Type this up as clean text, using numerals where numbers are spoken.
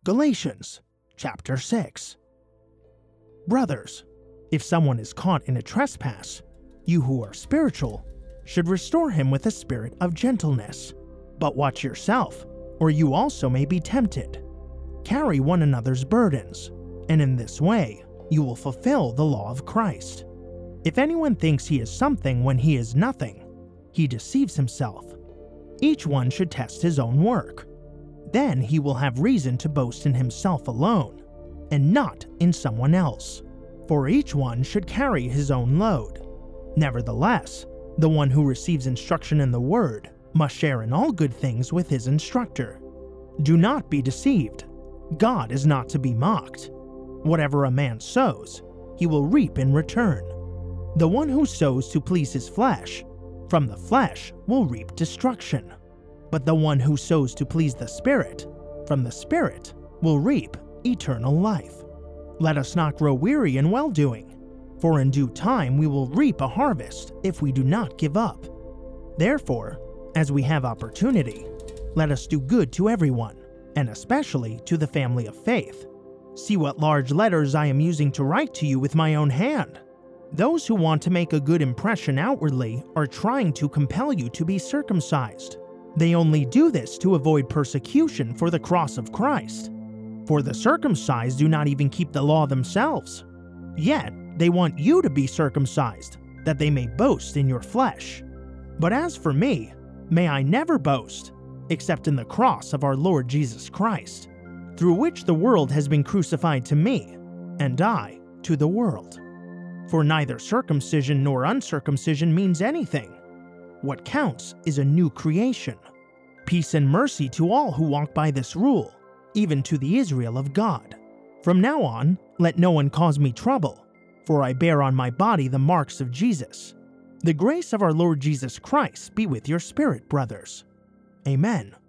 Galatians chapter 6. Brothers, if someone is caught in a trespass, you who are spiritual should restore him with a spirit of gentleness. But watch yourself, or you also may be tempted. Carry one another's burdens, and in this way you will fulfill the law of Christ. If anyone thinks he is something when he is nothing, he deceives himself. Each one should test his own work. Then he will have reason to boast in himself alone, and not in someone else. For each one should carry his own load. Nevertheless, the one who receives instruction in the word must share in all good things with his instructor. Do not be deceived. God is not to be mocked. Whatever a man sows, he will reap in return. The one who sows to please his flesh, from the flesh will reap destruction. But the one who sows to please the Spirit, from the Spirit will reap eternal life. Let us not grow weary in well-doing, for in due time we will reap a harvest if we do not give up. Therefore, as we have opportunity, let us do good to everyone, and especially to the family of faith. See what large letters I am using to write to you with my own hand. Those who want to make a good impression outwardly are trying to compel you to be circumcised. They only do this to avoid persecution for the cross of Christ. For the circumcised do not even keep the law themselves. Yet they want you to be circumcised, that they may boast in your flesh. But as for me, may I never boast, except in the cross of our Lord Jesus Christ, through which the world has been crucified to me, and I to the world. For neither circumcision nor uncircumcision means anything. What counts is a new creation. Peace and mercy to all who walk by this rule, even to the Israel of God. From now on, let no one cause me trouble, for I bear on my body the marks of Jesus. The grace of our Lord Jesus Christ be with your spirit, brothers. Amen.